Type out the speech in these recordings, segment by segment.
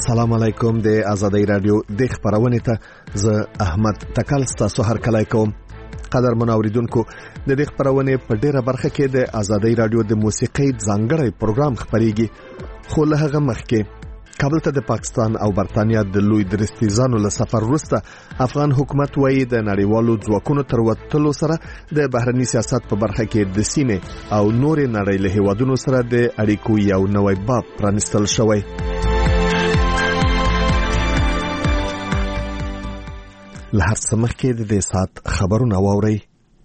السلام علیکم د آزادۍ رادیو د خبرونه ته زه احمد تکل تاسو هر کله کوم قدر منوریدونکو د دې خبرونه په ډیره برخه کې د آزادۍ رادیو د موسیقي ځانګړی پروګرام خبريږي خو له هغه مخکې کابل ته د پاکستان او برتانیا د لوی درستیزانو له سفر وروسته افغان حکومت وایي د نړیوالو ځواکونو تر وتلو سره د بهرنی سیاست په برخه کې د سیمې او نور نړۍ له هیوادونو سره د اړیکو یو نوی باب پرانستل شوی لهر سمخ کې د سات خبرونه واوري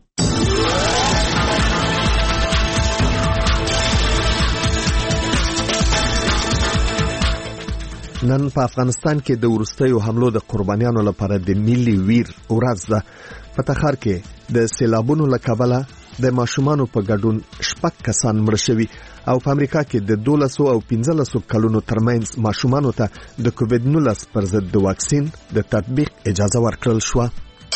نن په افغانستان کې د ورستیو حملو د قربانیانو لپاره د ملي ویر ورځ ده په تخار کې د سیلابونو له کبله د ماشومانو په ګډون شپږ کسان مړ شوي او په امریکا کې د 12 او 15 کلونو ترمنځ ماشومانو ته د کووډ-19 پر ضد د واکسین د تطبیق اجازه ورکړل شو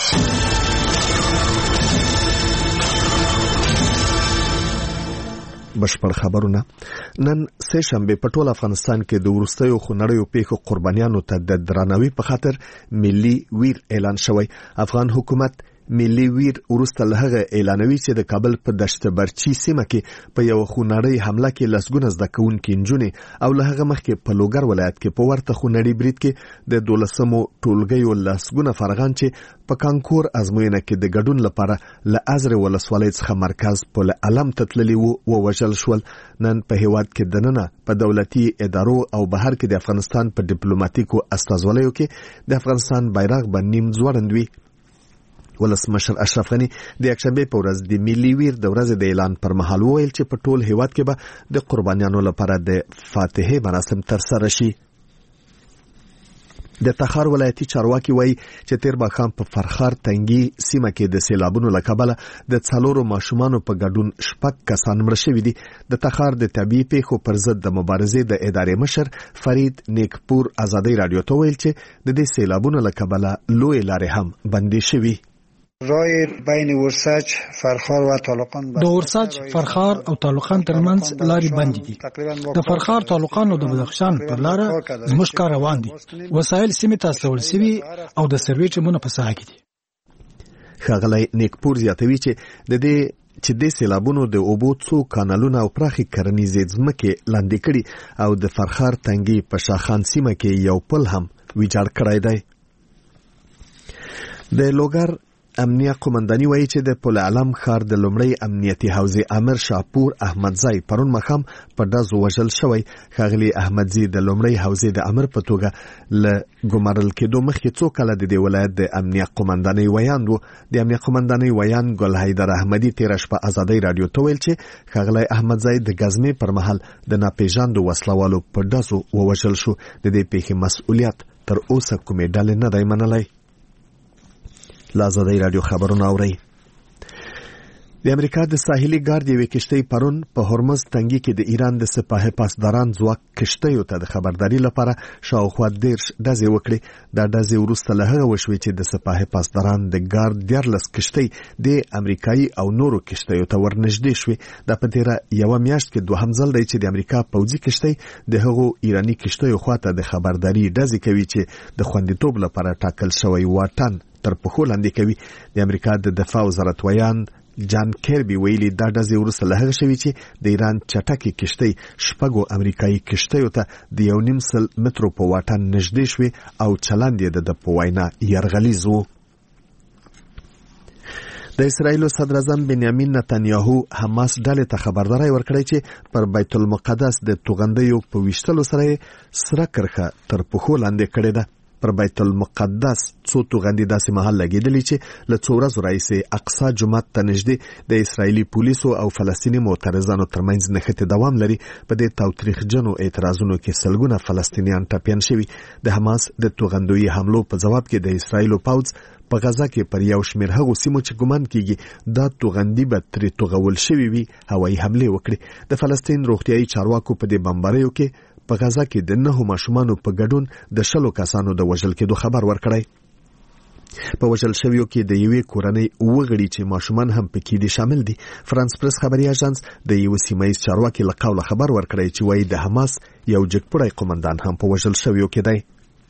بشپړ خبرونه نن سه شنبه په ټول افغانستان کې د ورستیو خنړیو پیښو قربانیانو ته د درناوي په خاطر ملي ویر اعلان شوی افغان حکومت ملي ویر ورسته له هغه اعلانوي چې د کابل په دشت برچی سیمه کې په یو خونړی حمله کې لسګونه زده کوونکي نجونې او له هغه مخکې په لوګر ولایت کې په ورته خونړی برید کې د 12 ټولګیو لسګونه فرغان چې په کانکور ازموینه کې د ګډون لپاره له ازر ولسوالۍ څخه مرکز په علم تتللی وو وژل شول نن په هیواد کې دننه په دولتي ادارو او بهر کې د افغانستان په ډیپلوماټیکو استازولیو کې د افغانستان بیرغ باندې نیم ځوړندوي ولسمشر اشرف غنی د یکشنبه په ورځ د ملي ویر د ورځې د اعلان پر مهال وویل چې په ټول هیواد کې به د قربانیانو لپاره د فاتحه مراسم ترسره شي د تخار ولایتي چارواکي وایي چې تیر ماښام په فرخار تنګي سیمه کې د سیلابونو له کبله د څلورو ماشومانو په ګډون شپږ کسان مړه شوي دي د تخار د طبيعي پیښو پر ضد د مبارزې د ادارې مشر فرید نیکپور آزادۍ رادیو ته ویل چې د دې سیلابونو له کبله لوی لارې هم بندي شوي رای بین ورسج فرخار و طالقان د ورسج فرخار او طالقان ترمنځ لارې بندې دي د فرخار طالقان او د بدخشان پر لار زموږ کار روان دي وسایل سیمه ته استول شوي او د سروې ټیمونه په ساحه کې دي ښاغلی نیکپور زیاتوي چې د سیلابونو د اوبو څو کانالونه او پراخي کرنیزې ځمکې لاندې کړي او د فرخار تنګي په شاخان سیمه کې یو پل هم ویجاړ کړی دی د لوګر امنیه قومنداني وایي چې د پل علم ښار د لومړی امنیتي حوزې امر شاپور احمدزی پرون مخام په ډزو وژل شوی ښاغلی احمدزی د لومړی حوزې د امر په توګه له ګمارل کېدو مخکې څو کاله د دې ولایت د امنیه قومنداني ویاند و د امنیه قومنداني ویاند ګل حیدر احمدي تیر شپه آزادۍ رادیو ته ویل چې ښاغلی احمدزی د غزمې پر مهال د ناپېژاندو وسلوالو په ډزو ووژل شو د دې پیښې مسؤلیت تر اوسه کومې ډلې نه دی منلی آزادۍ رادیو خبرونه اوري د امریکا د ساحلي ګارد یوې کشتۍ پرون په هرمز تنګي کې د ایران د سپاه پاسداران ځواک کشتیو ته د خبرداري لپاره شاوخوا 10 ډزې وکړې دا ډزې وروسته له هغه وشوې چې د سپاه پاسداران د ګارد 14 کشتۍ د امریکایي او نورو کشتیو ته ورنږدې شوې دا په تیره یو میاشت کې دوهم ځل دی چې د امریکا پوځي کشتۍ د هغو ایرانی کشتیو خواته د خبرداري ډزې کوي چې د خوندیتوب لپاره ټاکل شوی واټن تر پخو لاندې کوي د امریکا د دفاع وزارت ویان جان کیربي ویلي دا ډزې وروسته له هغه شوي چې د ایران چټکې کشتۍ شپږو امریکایي کشتیو ته د 1.5 مترو په واټن نږدې شوې او چلند یې د په وینا یرغلیز و د اسرایل صدر اعظم بنیامین نتنیاهو حماس ډلې ته خبرداري ورکړې چې پر بیت المقدس د توغندیو په ویشتلو سره سره کرخه تر پخو لاندې کړې ده پر بیت المقدس څو توغندي داسې محل لګیدلې چې له څو ورځو راهیسې اقصی جومات ته نږدې د اسرایلي پولیسو او فلسطیني معترضانو ترمنځ نښتې دوام لري په دې تاوتریخجنو اعتراضونو کې سلګونه فلسطینیان ټپیان شوي د حماس د توغندوي حملو په جواب کې د اسرایلو پوځ په غزا کې پر یو شمېر هغو سیمو چې ګمان کیږي دا توغندي به ترې توغول شوي وي هوایي حملې وکړي د فلسطین روغتیایي چارواکو په دې بمباریو کې په غزا کې د 9 ماشومانو په ګډون د 10 کسانو د وژل کېدو خبر ورکړی په وژل شویو کې د یوې کورنۍ وګړي چې ماشومان هم پکې دي شامل دي. فرانس پریس خبري اژانس د یو سیمایي چارواکي له قوله خبر ورکړی چې وایي د حماس یو جګپړی قومندان هم په وژل شویو کې دی.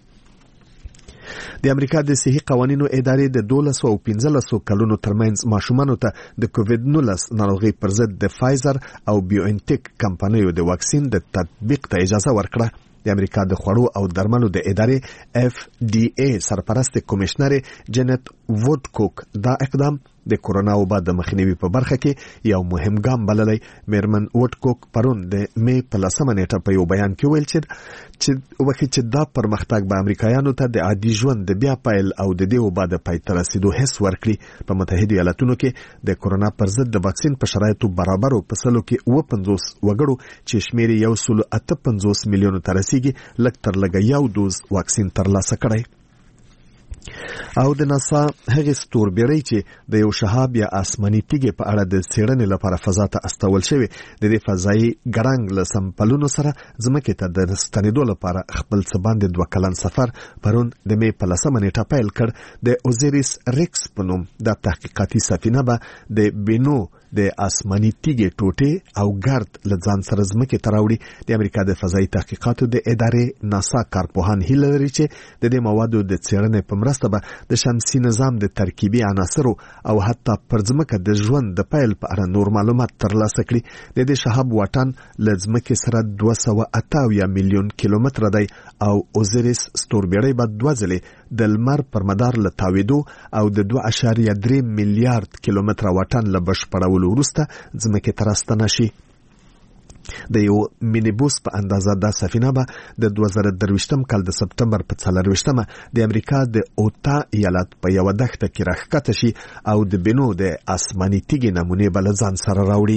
د امریکا د صحي قوانینو ادارې د 12 او 15 کلونو ترمنځ ماشومانو ته د کووید-19 ناروغي پر ضد د فایزر او بیوانټیک کمپنیو د واکسین د تطبیق ته اجازه ورکړه. د امریکا د خوړو او درملو د ادارې FDA سرپرست کمشنر جنت وودکوک دا اقدام د کورونا وبا د مخنیوي په برخه کې یو مهم ګام بللی. میرمن وودکوک پرون د مې په 10 نیټه په یو بیان کې ویل چې دا پرمختګ به امریکایانو ته د عادي ژوند د بیا پیل او د دې وبا د پای ته رسیدو حس ورکړي. په متحده ایالاتونو کې د کورونا پر ضد د واکسین په شرایطو برابرو په سلو کې 50 وګړو چې شمیر 158 میلیونو ته رسیږي لږ تر لږه یو دوز واکسین ترلاسه کړی. او د ناسا هغه ستوربیري چې د یو شهاب یا آسماني تیږې په اړه د څېړنې لپاره فضا ته استول شوی د دې فضایي ګرنګ له سمپلونو سره ځمکې ته د ستنېدو لپاره خپل څه باندې 2 کلن سفر پرون د مې په 10 نیټه پیل کړ. د اوزیریس ریکس په نوم د تحقیقاتي سفینه به د بینو د آسماني تیږې ټوټې او ګرد له ځان سره ځمکې ته راوړي. د امریکا د فضایي تحقیقاتو د ادارې ناسا کارپوهان هیله لري چې د دې موادو د څېړنې په مرسته به د شمسي نظام د ترکیبي عناصرو او حتی پر ځمکه د ژوند د پیل په اړه نور معلومات ترلاسه کړي. د دې شهاب واټن له ځمکې سره 280 میلیون کیلومتره دی او اوزیریس ستوربیړی به 2 ځلې د لمر پر مدار له تاویدو او د 2.3 میلیارډ کیلومتره واټن له بشپړولو وروسته ځمکې ته راستنه شي. د یو مینیبوس په اندازه دا سفینه به د 2023 کال د سپتمبر په 24 د امریکا د اوتا ایالت په یو دښته کې راښکته شي او د بینو د آسماني تیږې نمونې به له ځان سره راوړي.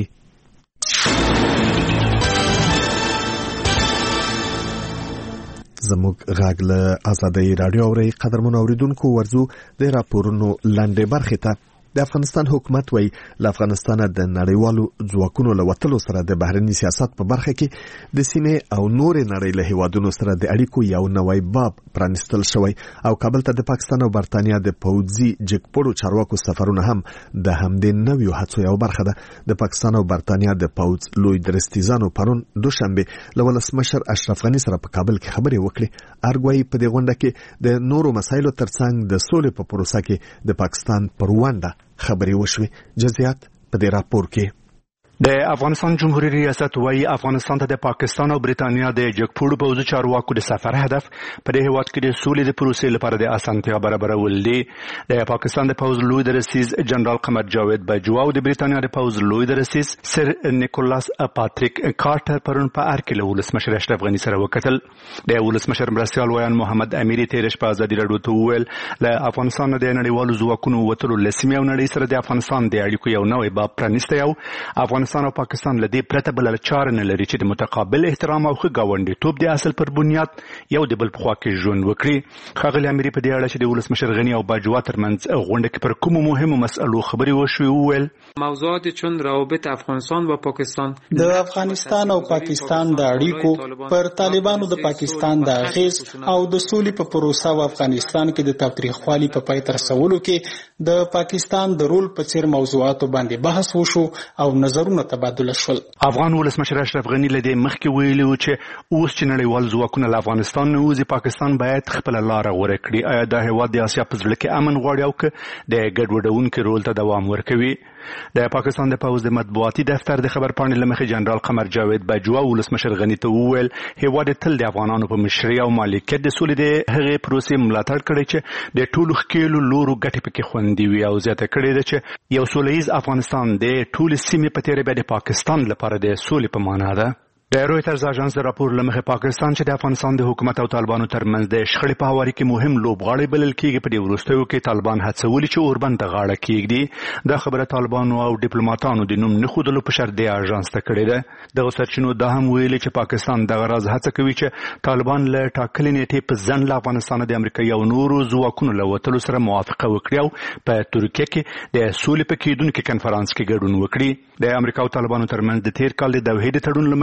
زموږ غږ له آزادۍ رادیو اوري. قدرمنو اوریدونکو ورزو د راپورونو لاندې برخې ته. د افغانستان حکومت وایي له افغانستان د نړیوالو ځواکونو له وتلو سره د بهرني سیاست په برخه کې د سیمې او نور نړۍ له هیوادونو سره د اړیکو یو نوی باب پرانستل شوی او کابل ته د پاکستان او برتانیا د پوځي جګپړو چارواکو سفرونه هم د همدې نویو هڅو یو برخه ده. د پاکستان او برتانیا د پوځ لوی درستیزانو پرون دوشنبه له ولسمشر اشرف غنی سره په کابل کې خبرې وکړي. ارګوي په دې غونډه کې د نورو مسایلو ترڅنګ د سولې په پروسه کې د پاکستان پر ونډه خبرې وشوي. جزئیات په دې راپور کې. د افغانستان جمهوریت ریاست وايي افغانستان ته د پاکستان او بریتانیا د جګپړو پوځي چارواکو د سفر هدف په دې هیواد کې د سولې د پروسې لپاره د اسانتیا برابرول دي. د پاکستان د پوځ لوی درستیز جنرال قمر جاوید بجوا او د بریتانیا د پوځ لوی درستیز سر نیکولاس پاتریک کارټر پرون په ارکل ولسمشر اشرف غنی سره وکتل. د ولسمشر مرستیال ویان محمد امیر تیرش په ازادي راډیو ته وویل له افغانستان د نړیوالو ځواکونو وتلو لسمه او نړۍ سره د افغانستان د اړیکو یو نوې باب پرانیستی او افغانستان او پاکستان لدی پرته بل چاره نه لري چې د متقابل احترام او ښه ګاونډیتوب د اصل پر بنیاد یو د بل په خوا کې ژوند وکړي. ښاغلي امیر په دې اړه چې د ولسمشر غنی او باجوا ترمنځ غونډه کې پر کومو مهمو مسئلو خبرې وشوې وویل موضوعات چون روابط افغانستان و پاکستان د افغانستان او پاکستان د اړیکو پر طالبانو د پاکستان د اغیز او د سولې په پروسه او افغانستان کې د تاوتریخوالي په پای ته رسولو کې د پاکستان د رول په څیر موضوعاتو باندې بحث وشو او نظرونه تبادله شول. افغان ولسمشر اشرف غنی له دې مخکې ویلي و چې اوس چې نړیوال ځواکونه له افغانستان نه وځي پاکستان باید خپل لاره غوره کړي. آیا دا هیواد د اسیا په زړه کې امن غواړي او که د ګډوډونکو رول ته دوام ورکوي؟ د پاکستان د پوځ د مطبوعاتي دفتر د خبرپاڼې له مخې جنرال قمر جاوید بجوا ولسمشر غنی ته وویل هیواد تل د افغانانو په مشرۍ او مالکیت د سولې د هغې پروسې ملاتړ کړی چې د ټولو ښکېلو لورو ګټې پکې خوندي وي او زیاته کړې ده چې یو سوله ییز افغانستان د ټولې سیمې په تېره بیا د پاکستان لپاره د سولې په معنا ده. د رویټرز اژانس د راپور له مخې پاکستان چې د افغانستان د حکومت او طالبانو ترمنځ د شخړې په هواري کې مهم لوبغاړی بلل کېږي په دې وروستیو کې طالبان هڅولي چې اوربند ته غاړه کېږدي. دا خبره طالبانو او ډیپلوماټانو د نوم نه ښودلو په شرط د اژانس ته کړې ده. دغه سرچینو دا هم ویلي چې پاکستان دغه راز هڅه کوي چې طالبان له ټاکلې نیټې په ځنډ له افغانستان د امریکا او نورو ځواکونو له وتلو سره موافقه وکړي او په ترکیه کې د سولې په کېدونکي کنفرانس کې ګډون وکړي. د امریکا او طالبانو ترمنځ د تیر کال د دوحې د تړون له مخې ټول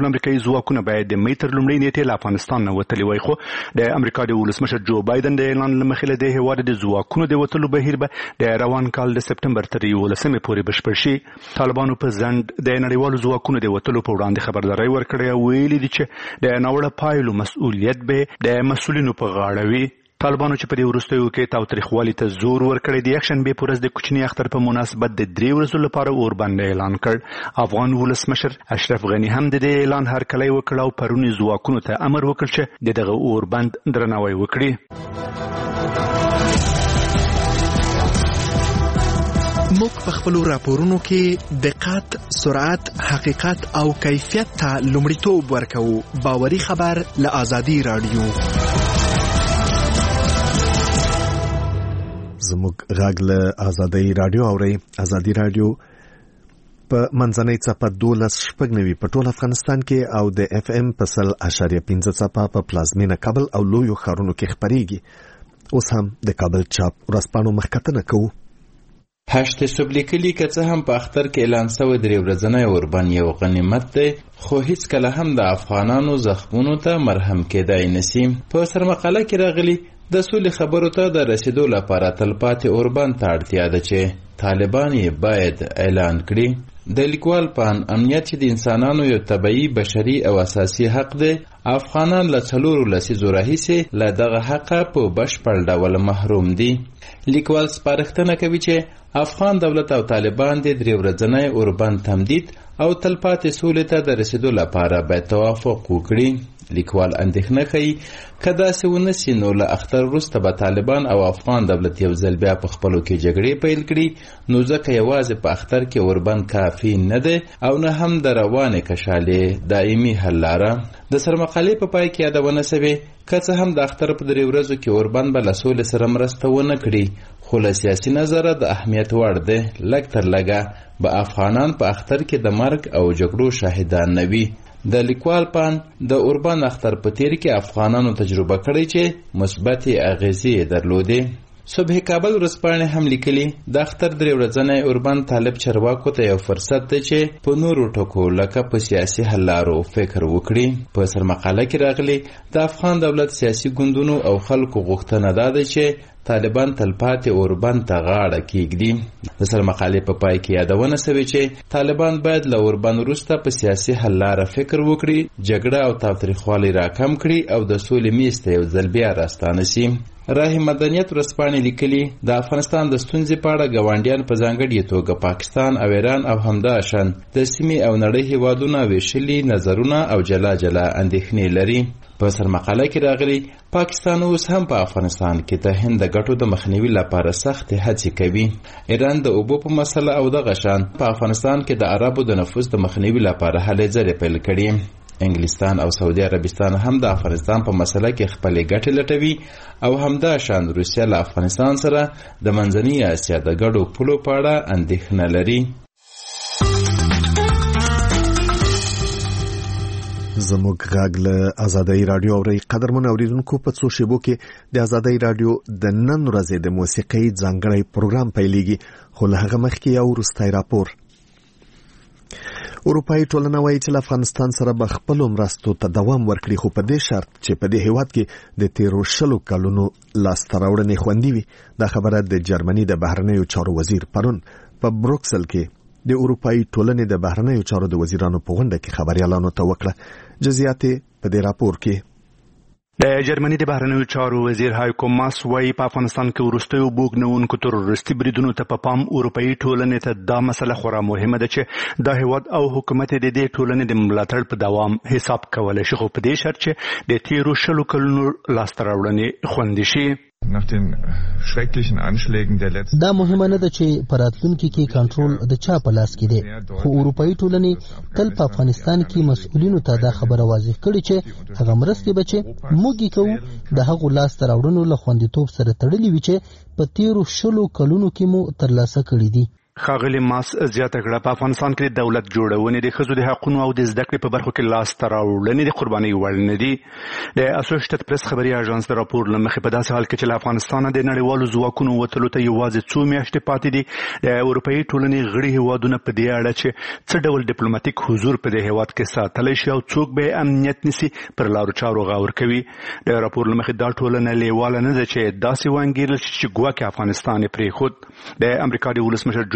امریکایي ځواکونه باید د مې تر لومړۍ نیټې له افغانستان نه وتلي وای، خو د امریکا د ولسمشر جو بایدن د اعلان له مخې له دې هېواد د ځواکونو د وتلو بهیر به د روان کال د سپټمبر تر 11 پورې بشپړ شي. طالبانو په ځنډ د نړیوالو ځواکونو د وتلو په وړاندې خبرداری ورکړې او ویلي دي چې د ناوړه پایلو مسؤلیت به د مسؤلینو په غاړه وي. طالبانو چې په دې وروستیو کې تاوتریخوالي ته زور ورکړی د یکشنبې په ورځ د کوچني اختر په مناسبت د 3 ورځو لپاره اوربند اعلان کړ. افغان ولسمشر اشرف غني هم د دې اعلان هرکلی وکړ او پرونی ځواکونو ته امر وکړ چې دغه اوربند درناوی وکړي. موږ په خپلو راپورونو کې دقت، سرعت، حقیقت او کیفیت ته لومړیتوب ورکوو. باوري خبر له آزادي رادیو. زموږ غږ له آزادۍ رادیو اورئ. آزادي رادیو په منځنۍ څپه 12.9 په ټول افغانستان کې او د اف ام په 100.5 څپه په پلازمینه کابل او لویو ښارونو کې خپرېږي. اوس هم د کابل چاپ ورځپاڼو مخکتنه کوو. هشت صبح لیکلي که څه هم په اختر کې اعلان شوی 3 ورځنی اوربند یو غنیمت دی، خو هیڅ کله هم د افغانانو زخمونو ته مرهم کېدای نشي. په سرمقاله کې راغلي د سولې خبرو ته د رسیدو لپاره تلپاتې اوربند ته اړتیا ده چې طالبان یې باید اعلان کړي. د لیکوال په امنیت چې د انسانانو یو طبیعي بشري او اساسي حق دی، افغانان له 4 لسیزو راهیسې له دغه حقه په بشپړ ډول محروم دي. لیکوال سپارښتنه کوي چې افغان دولت او طالبان د 3 ورځنی اوربند تمدید او تلپاتې سولې ته د رسیدو لپاره باید توافق وکړي. لیکوال اندېښنه ښیي که داسې ونه سي نو له اختر وروسته به طالبان او افغان دولت یو ځل بیا په خپلو کې جګړې پیل کړي، نو ځکه یوازې په اختر کې اوربند کافي نه دی او نه هم د روانې کشالې دایمي حل لاره. د سرمقالې په پای کې یادونه شوې که څه هم د اختر په 3 ورځو کې اوربند به له سولې سره مرسته ونه کړي، خو له سیاسي نظره د اهمیت وړ دی. لږ تر لږه به افغانان په اختر کې د مرګ او جګړو شاهدان نه وي. د لیکوال پان د اوربند اختر په تیر کې افغانانو تجربه کړې چې مثبتې اغیزې درلودې. صبح کابل ورځپاڼې هم لیکلي د اختر 3 ورځنی اوربند طالب چارواکو ته یو فرصت دی چې په نورو ټکو لکه په سیاسي حل لارو فکر وکړي. په سرمقاله کې راغلي د افغان دولت سیاسي ګوندونو او خلکو غوښتنه دا ده چې طالبان تلپاتې اوربند ته غاړه کېږدي. د سرمقالې په پای کې یادونه شوې چې طالبان باید له اوربند وروسته په سیاسي حل لاره فکر وکړي، جګړه او تاوتریخوالی راکم کړي او د سولې میز ته یو ځل بیا راستانه شي. راه مدنیت ورځپاڼې لیکلي د افغانستان د ستونزې په اړه ګاونډیان په ځانګړې توګه پاکستان او ایران او همداشان د سیمې او نړۍ هیوادونه ویشلي نظرونه او جلا جلا اندېښنې لري. په سرمقاله کې راغلي پاکستان اوس هم په افغانستان کې د هند د ګټو د مخنیوي لپاره سخت هڅې کوي. ایران د اوبو په مسله او دغه شان په افغانستان کې د عربو د نفوذ د مخنیوي لپاره هلې ځلې پیل کړي. انګلستان او سعودي عربستان هم د افغانستان په مسله کې خپلې ګټې لټوي او همداشان روسیه له افغانستان سره د منځنۍ اسیا د ګډو پولو په اړه اندېښنه لري. زموږ غږ له آزادۍ رادیو اورئ. قدرمن اوریدونکو، په څو شیبو کې د آزادۍ رادیو د نن ورځې د موسیقۍ ځانګړی پروګرام پیلېږي، خو له هغه مخکې یو وروستی راپور. اروپایي ټولنه وایي چې له افغانستان سره به خپلو مرستو ته دوام ورکړي، خو په دې شرط چې په دې هیواد کې د تیرو 20 کلونو لاسته راوړنې خوندي وي. دا خبره د جرمني د بهرنیو چارو وزیر پرون په بروکسل کې د اروپایي ټولنې د بهرنیو چارو د وزیرانو په غونډه کې خبريالانو ته وکړه. جزئیات په دې راپور کې. د جرمني د بهرنیو چارو وزیر هایکو ماس وايي په افغانستان کې وروستیو بوګنونکو تروریستي بریدونو ته په پام اروپایي ټولنې ته دا مسله خورا مهمه ده چې دا هیواد او حکومت د دې ټولنې د ملاتړ په دوام حساب کولی شي، خو په دې شرط چې د تیرو 20 کلونو لاسته راوړنې خوندي شي. دا مهمه نه ده چې په راتلونکي کې کنټرول د چا په لاس کې دی، خو اروپایي ټولنې تل په افغانستان کې مسؤلینو ته دا خبره واضح کړې چې هغه مرستې به چې موږ یې کوو د هغو لاسته راوړنو له خوندیتوب سره تړلې وي چې په تیرو 20 کلونو کې مو ترلاسه کړي دي. ښاغلي ماس زیاته کړه په افغانستان کې د دولت جوړونې د ښځو د حقونو او د زده کړې په برخو کې لاس ته راوړنې د قربانۍ وړ نه دي. د اسوسییټډ پریس خبري اژانس د راپور له مخې په داسې حال کې چې له افغانستانه د نړیوالو ځواکونو وتلو ته یوازې څو میاشتې پاتې دي، د اروپایي ټولنې غړي هیوادونه په دې اړه چې څه ډول ډیپلوماټیک حضور په دې هیواد کې ساتلی شي او څوک به امنیت نیسي پر لارو چارو غور کوي. د راپور له مخې دا ټولنه لیواله نه ده چې داسې وانګیرل شي چې ګواکې افغانستان یې پرېښود. د امریکا د ولسمشر